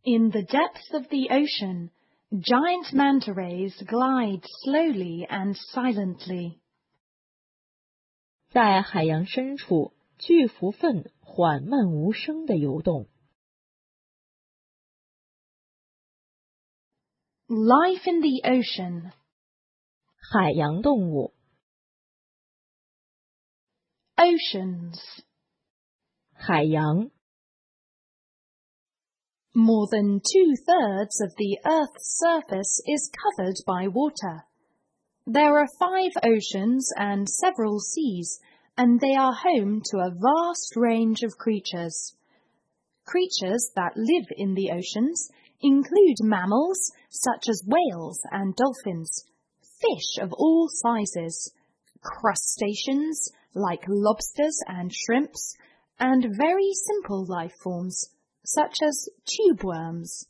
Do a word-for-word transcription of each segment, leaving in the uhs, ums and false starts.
In the depths of the ocean, giant manta rays glide slowly and silently. 在海洋深处，巨蝠粪缓慢无声地游动。 Life in the ocean. 海洋动物。 Oceans. 海洋。 More than two-thirds of the Earth's surface is covered by water. There are five oceans and several seas, and they are home to a vast range of creatures. Creatures that live in the oceans include mammals such as whales and dolphins, fish of all sizes, crustaceans like lobsters and shrimps, and very simple life forms such as tube worms.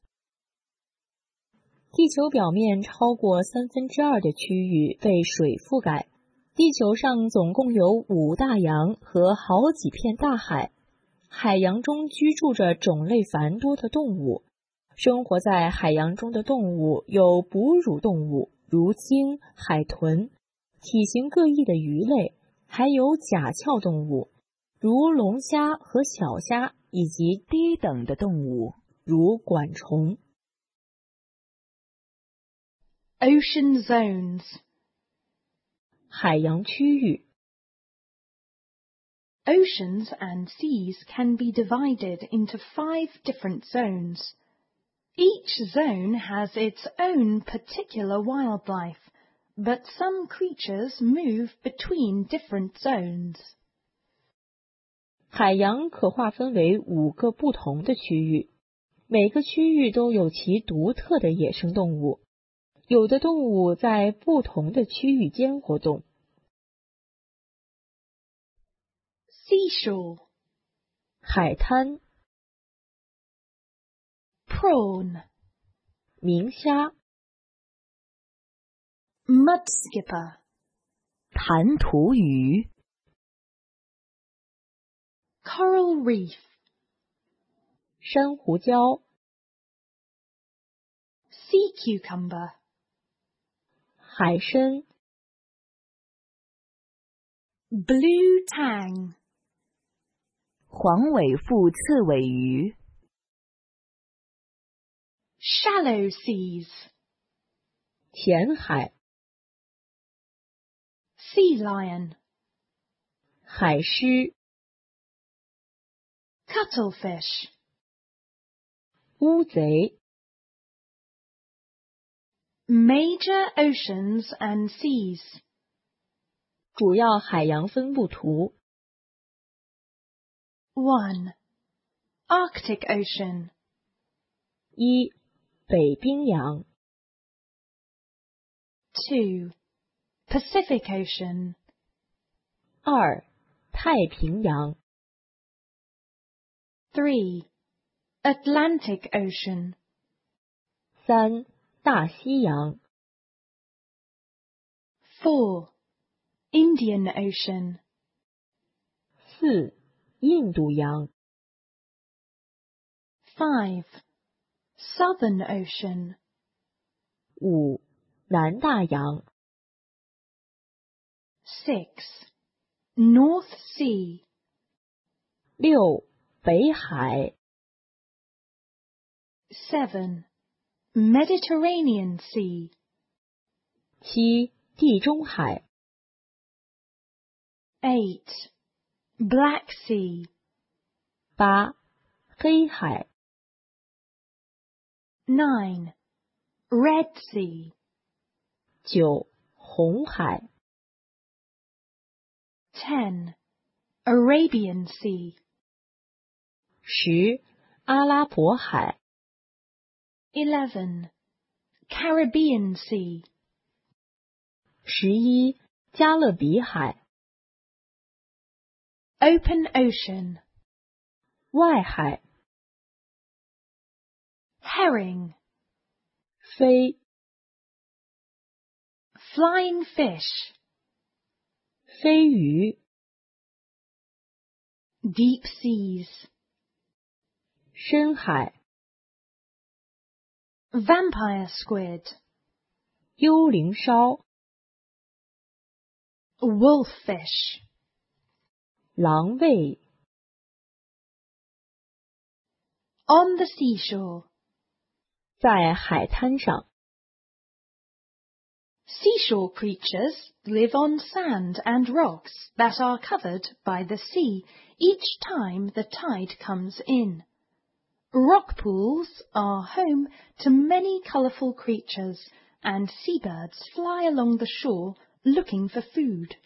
地球表面超过三分之二的区域被水覆盖。地球上总共有五大洋和好几片大海。海洋中居住着种类繁多的动物。生活在海洋中的动物有哺乳动物，如鲸、海豚，体型各异的鱼类，还有甲壳动物，如龙虾和小虾，以及低等的动物，如管虫。 Ocean zones. 海洋区域。 Oceans and seas can be divided into five different zones. Each zone has its own particular wildlife, but some creatures move between different zones. 海洋可划分为五个不同的区域，每个区域都有其独特的野生动物。有的动物在不同的区域间活动。 Seashore. 海滩。 Prawn. 明虾。 Mudskipper. 弹涂鱼。 Coral reef. 珊瑚礁。 Sea cucumber. 海参。 Blue tang. 黄尾腹刺尾鱼。 Shallow seas. 浅海。 Sea lion. 海狮。 Cuttlefish. 乌贼。 Major oceans and seas. 主要海洋分布图。 one. Arctic Ocean. 一、北冰洋。 two. Pacific Ocean. 二、太平洋。 three. Atlantic Ocean. 三、大西洋。 four. Indian Ocean. 四、印度洋。 five. Southern Ocean. 五、南大洋。 six. North Sea. 六、北海。 seven. Mediterranean Sea. 七、地中海。 eight. Black Sea. 八、黑海。 nine. Red Sea. 九、红海。 ten. Arabian Sea. 十、阿拉伯海。 eleven. Caribbean Sea. 十一、加勒比海。 Open Ocean. 外海。 Herring. 飞。 Flying fish. 飞鱼。 Deep seas. 深海。 Vampire squid. 幽灵烧、 Wolffish. 狼胃、 On the seashore. 在海滩上。 Seashore creatures live on sand and rocks that are covered by the sea each time the tide comes in. Rock pools are home to many colourful creatures, and seabirds fly along the shore looking for food.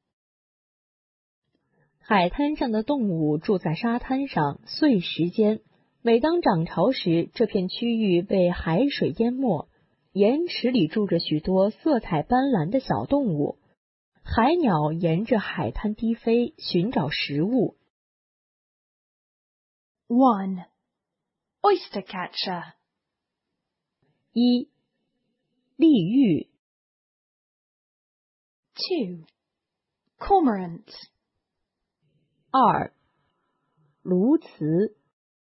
海滩上的动物住在沙滩上碎石间，每当涨潮时，这片区域被海水淹没。岩池里住着许多色彩斑斓的小动物，海鸟沿着海滩低飞，寻找食物。 one. Oyster catcher. 一、丽玉。 two. Cormorant. 二、鸬鹚。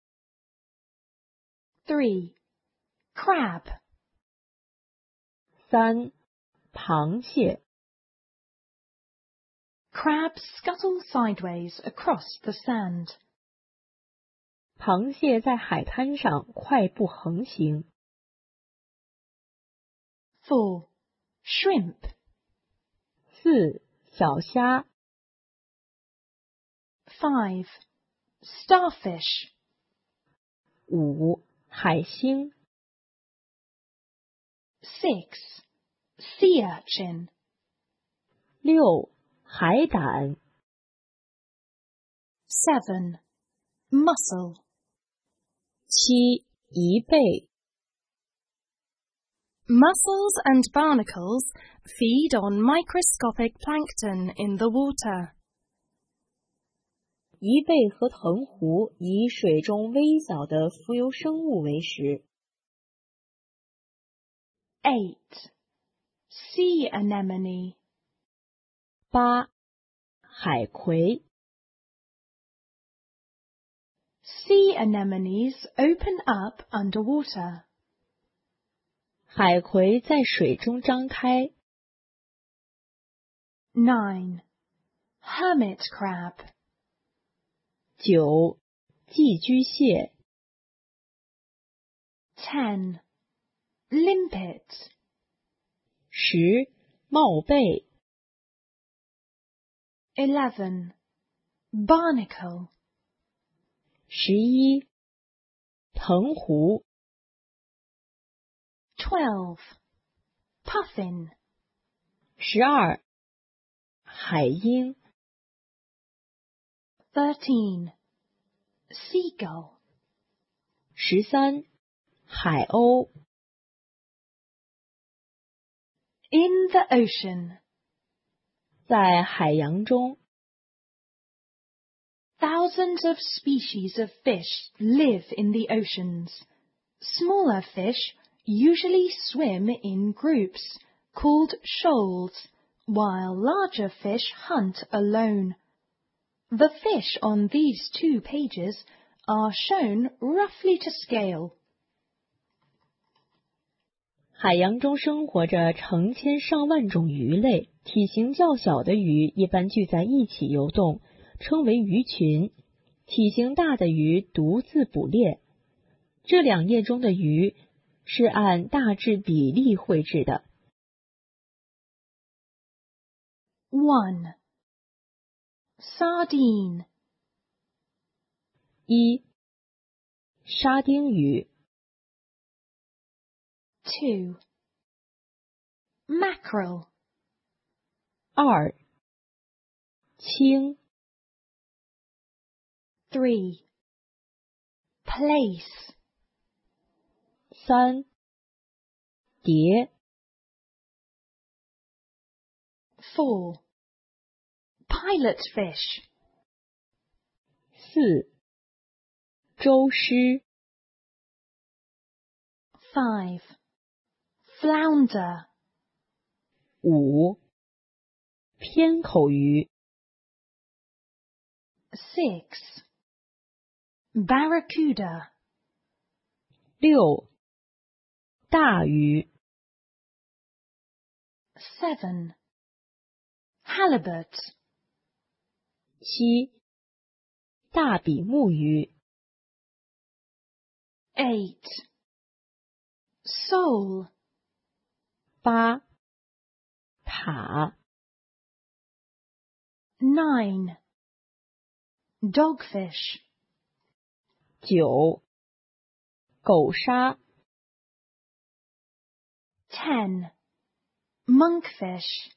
three. Crab. 三、螃蟹。 Crabs scuttle sideways across the sand. 螃蟹在海滩上快步横行。 four. Shrimp. 四、小虾。 five. Starfish. 五、海星。 six. Sea urchin. 六、海胆。 seven. Mussel. 七、贻贝。 Mussels and barnacles feed on microscopic plankton in the water. 贻贝和藤壶以水中微小的浮游生物为食。 eight. Sea anemone. 八、海葵。 Sea anemones open up underwater. 海葵在水中张开。 nine. Hermit crab. 九、寄居蟹。 ten. Limpet. 十、帽贝。 eleven. Barnacle. 十一、藤壶。 twelve. Puffin. 十二、海鹰。 thirteen. Seagull. 十三、海鸥。 In the ocean. 在海洋中。 Thousands of species of fish live in the oceans. Smaller fish usually swim in groups, called shoals, while larger fish hunt alone. The fish on these two pages are shown roughly to scale. 海洋中生活着成千上万种鱼类，体型较小的鱼一般聚在一起游动，称为鱼群；体型大的鱼独自捕猎。这两页中的鱼是按大致比例绘制的。 one. Sardine. 一、沙丁鱼。 two. Mackerel. 二、青。 three. Plaice. 三、蝶。 four. Pilot fish. 四、周狮。 five. Flounder. 五、偏口鱼。 six. Barracuda. 六、 大鱼。 seven. Halibut. 七，大比目鱼。 eight. Sole. 八，塔。 nine. Dogfish. 九，狗鲨。 ten. Monkfish.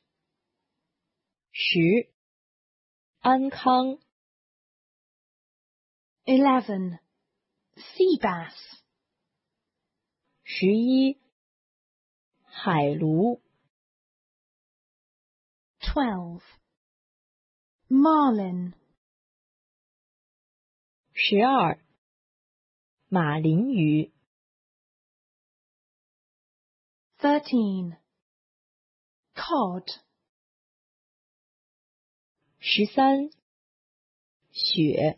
十，安康。 eleven. Sea bass. 十一，海鲈。 twelve. Marlin. 十二，马林鱼。 thirteen. Cod. 十三，雪。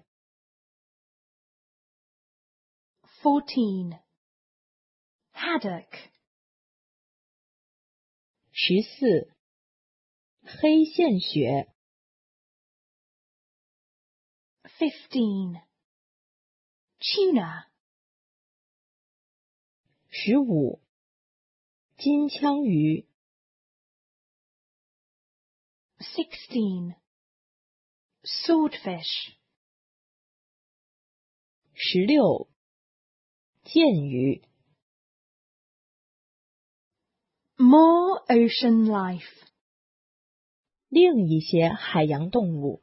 fourteen. Haddock. 十四，黑线雪。 fifteen. Tuna. 十五，金枪鱼。 sixteen. Swordfish. 十六，剑鱼。 More ocean life. 另一些海洋动物。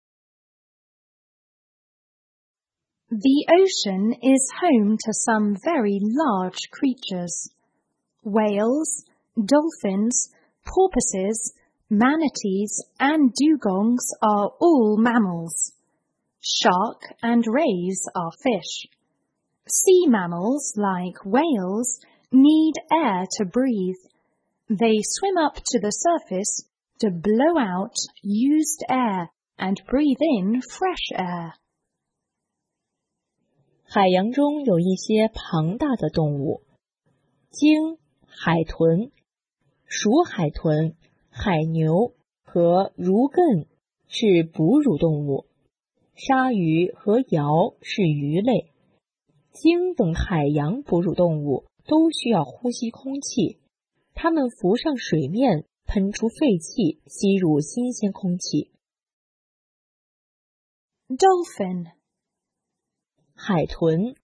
The ocean is home to some very large creatures. Whales, dolphins, porpoises, manatees, and dugongs are all mammals. Shark and rays are fish. Sea mammals, like whales, need air to breathe. They swim up to the surface to blow out used air and breathe in fresh air. 海洋中有一些庞大的动物，鲸、海豚、鼠海豚、海牛和儒艮是哺乳动物，鲨鱼和鳐是鱼类。鲸等海洋哺乳动物都需要呼吸空气，它们浮上水面，喷出废气，吸入新鲜空气。 Dolphin. 海豚。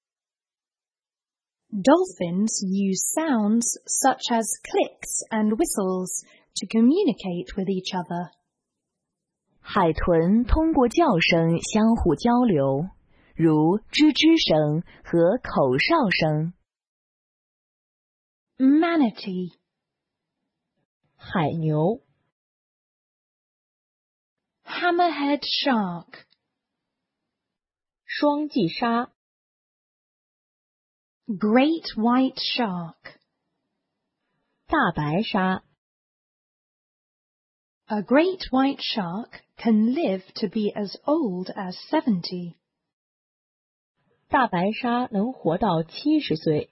Dolphins use sounds such as clicks and whistles to communicate with each other. 海豚通过叫声相互交流，如吱吱声和口哨声。 Manatee. 海牛。 Hammerhead shark. 双髻鲨。 Great white shark. 大白鲨。 A great white shark can live to be as old as seventy. 大白鲨能活到七十岁。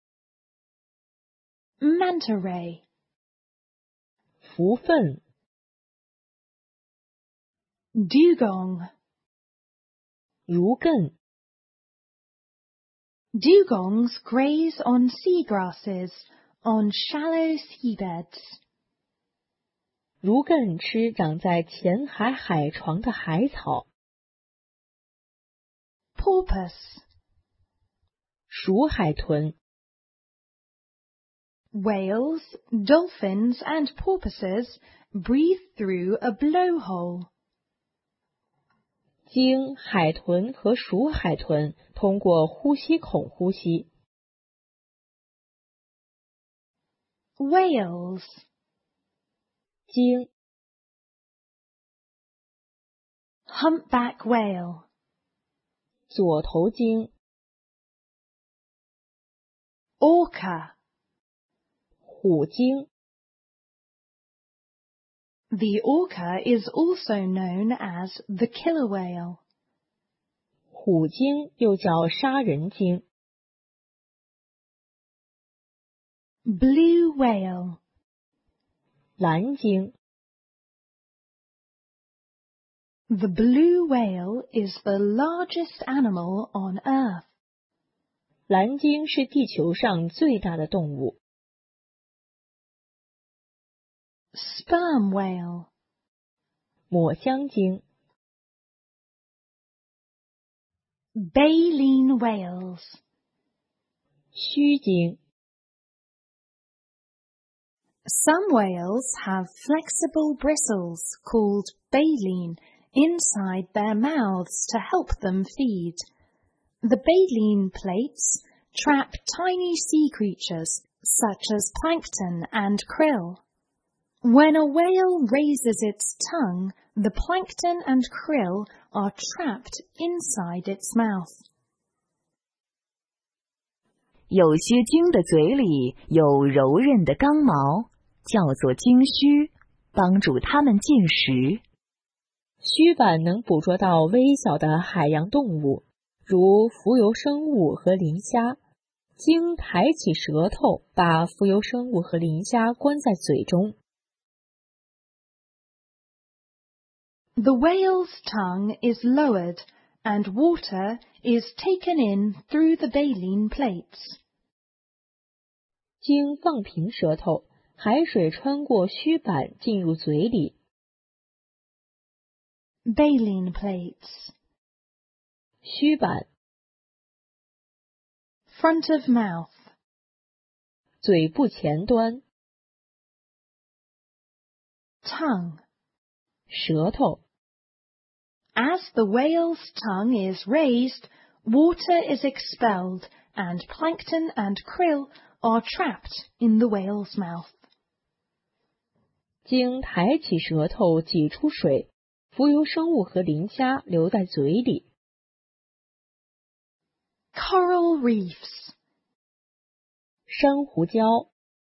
Manta ray. 蝠鲼。 Dugong. 儒艮。 Dugongs graze on seagrasses on shallow seabeds. 儒艮吃长在浅海海床的海草。 Porpoise. 鼠海豚。 Whales, dolphins, and porpoises breathe through a blowhole. 鲸、海豚和鼠海豚通过呼吸孔呼吸。 Whales. 鲸。 Humpback whale. 左头鲸。 Orca. 虎鲸。 The orca is also known as the killer whale. 虎鲸又叫杀人鲸。 Blue whale. 蓝鲸。 The blue whale is the largest animal on Earth. 蓝鲸是地球上最大的动物。 Sperm whale. 抹香鲸。 Baleen whales. 须鲸。 Some whales have flexible bristles called baleen inside their mouths to help them feed. The baleen plates trap tiny sea creatures such as plankton and krill. When a whale raises its tongue, the plankton and krill are trapped inside its mouth. 有些鲸的嘴里有柔韧的刚毛，叫做鲸须，帮助它们进食。 须板能捕捉到微小的海洋动物，如浮游生物和磷虾。鲸抬起舌头，把浮游生物和磷虾关在嘴中。 The whale's tongue is lowered and water is taken in through the baleen plates. 鲸放平舌头，海水穿过须板进入嘴里。 Baleen plates. 须板。 Front of mouth. 嘴部前端。 Tongue. 舌头。 As the whale's tongue is raised, water is expelled and plankton and krill are trapped in the whale's mouth. 鲸抬起舌头挤出水，浮游生物和磷虾留在嘴里。 Coral reefs. 珊瑚礁。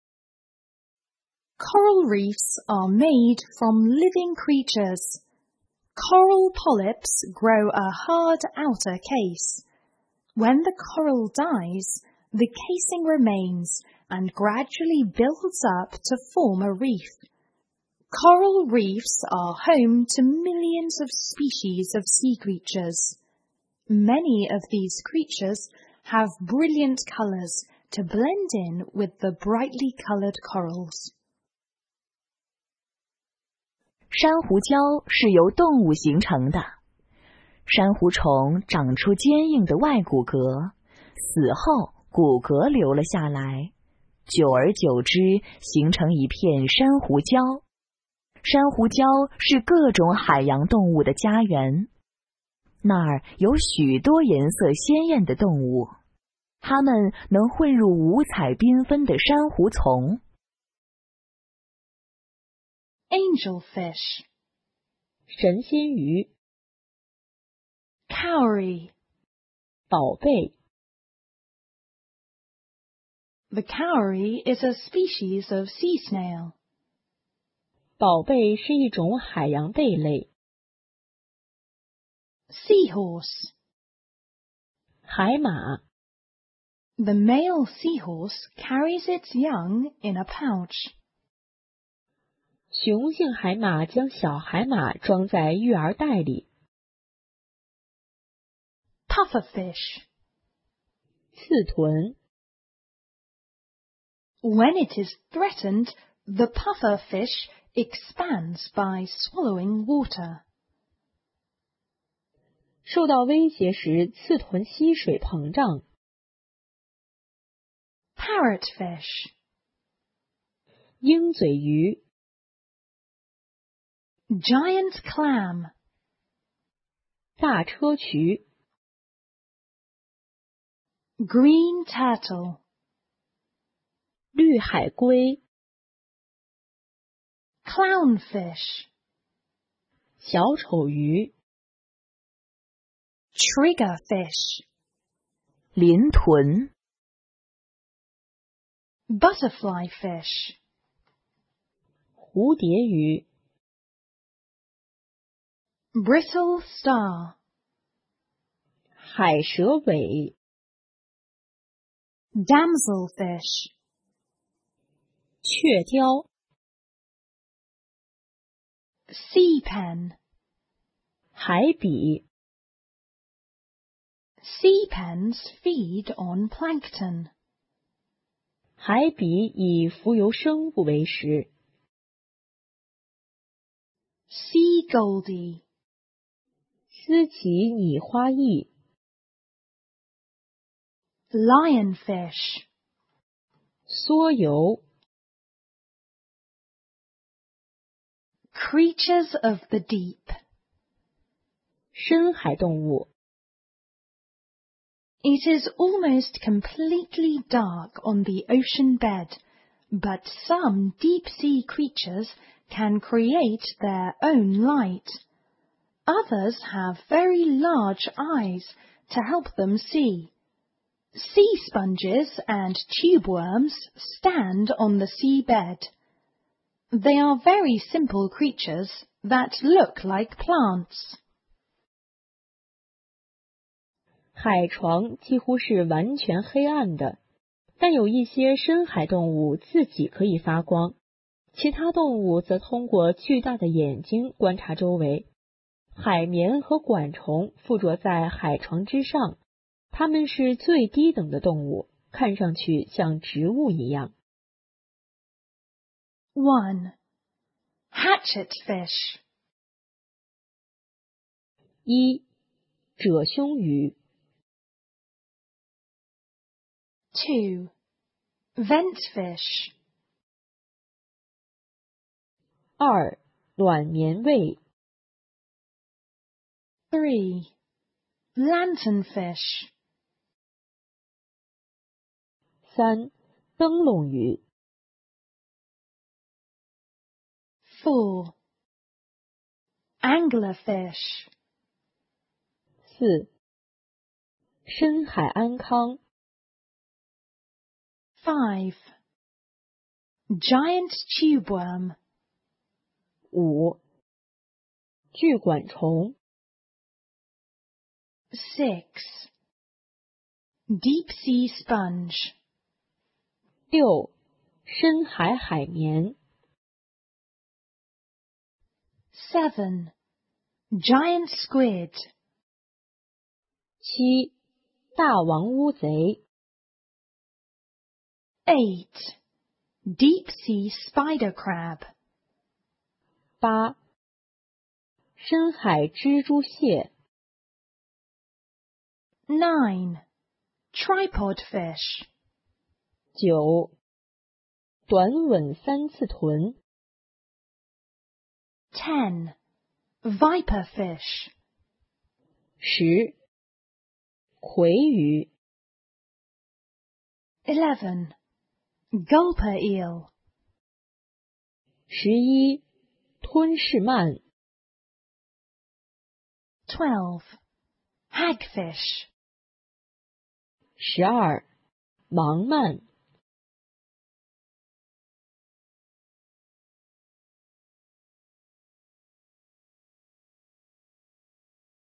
Coral reefs are made from living creatures. Coral polyps grow a hard outer case. When the coral dies, the casing remains and gradually builds up to form a reef. Coral reefs are home to millions of species of sea creatures. Many of these creatures have brilliant colors to blend in with the brightly colored corals. 珊瑚礁是由动物形成的。珊瑚虫长出坚硬的外骨骼，死后骨骼留了下来，久而久之形成一片珊瑚礁。珊瑚礁是各种海洋动物的家园，那儿有许多颜色鲜艳的动物，它们能混入五彩缤纷的珊瑚丛。 Angelfish. 神仙鱼。 Cowrie. 宝贝。 The cowrie is a species of sea snail. 宝贝是一种海洋贝类。 Seahorse. 海马。 The male seahorse carries its young in a pouch. 雄性海马将小海马装在育儿袋里。 Pufferfish. 刺豚。 When it is threatened, the pufferfish expands by swallowing water. 受到威胁时，刺豚吸水膨胀。 Parrotfish. 鹰嘴鱼。 Giant clam. 大砗磲。 Green turtle. 绿海龟。 Clownfish. 小丑鱼。 Triggerfish. 鳞豚。 Butterfly fish. 蝴蝶鱼。 Brittle star. 海蛇尾。 Damselfish. 雀雕。 Sea pen. 海笔。 Sea pens feed on plankton. 海笔以浮游生物为食。 Sea goldie. 斯奇拟花翼。 Lionfish. 梭游。 Creatures of the deep. 深海动物。 It is almost completely dark on the ocean bed, but some deep-sea creatures can create their own light. Others have very large eyes to help them see. Sea sponges and tube worms stand on the seabed. They are very simple creatures that look like plants. 海床几乎是完全黑暗的，但有一些深海动物自己可以发光，其他动物则通过巨大的眼睛观察周围。海绵和管虫附着在海床之上，它们是最低等的动物，看上去像植物一样。 one. Hatchetfish. 一、褶胸鱼。 two. Ventfish. 二、卵绵胃。 three. Lanternfish. 三、灯笼鱼。 four. Anglerfish. 四、深海安康。 five. Giant tubeworm. 五、巨管虫。 six. Deep sea sponge. 六、深海海绵。 seven. Giant squid. 七、大王乌贼。 eight. Deep sea spider crab. 八、深海蜘蛛蟹。 nine. Tripod fish. 九、短吻三刺豚。 ten. Viper fish. 十、葵鱼。 eleven. Gulper eel. 十一、吞噬鳗。 twelve. Hagfish. 十二、盲鳗。